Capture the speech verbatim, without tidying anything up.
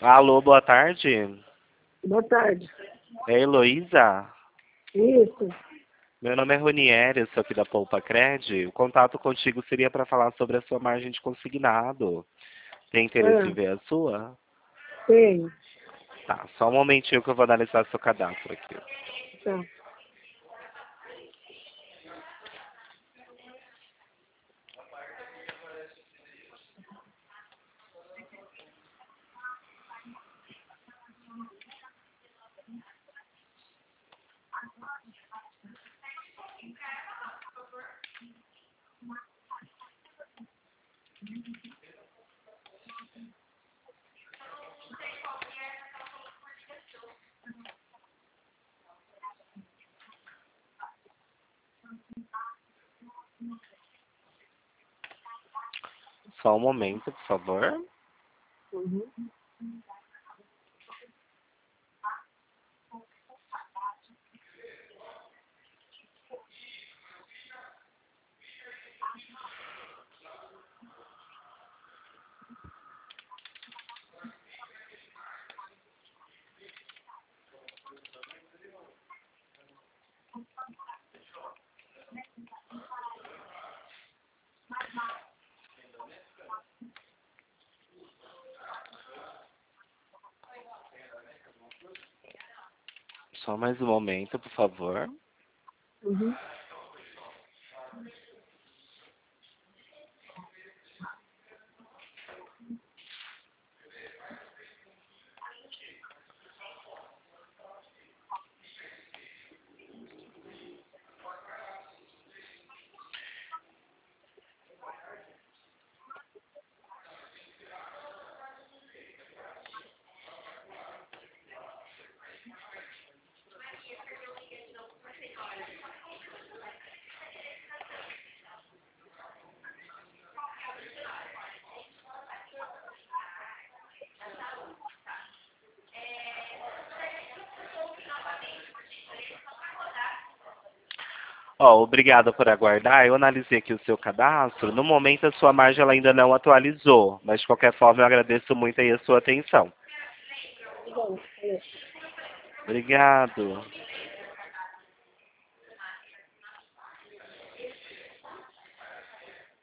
Alô, boa tarde. Boa tarde. É Heloísa? Isso. Meu nome é Ronieri, eu sou aqui da Poupa Cred. O contato contigo seria para falar sobre a sua margem de consignado. Tem interesse em Ah, ver a sua? tenho. Tá, só um momentinho que eu vou analisar seu cadastro aqui. Tá. Só um momento, por favor. Uhum. Só mais um momento, por favor. Uhum. Ó, obrigado por aguardar. Eu analisei aqui o seu cadastro. No momento, a sua margem ela ainda não atualizou, mas de qualquer forma eu agradeço muito aí a sua atenção. Bom, é. Obrigado.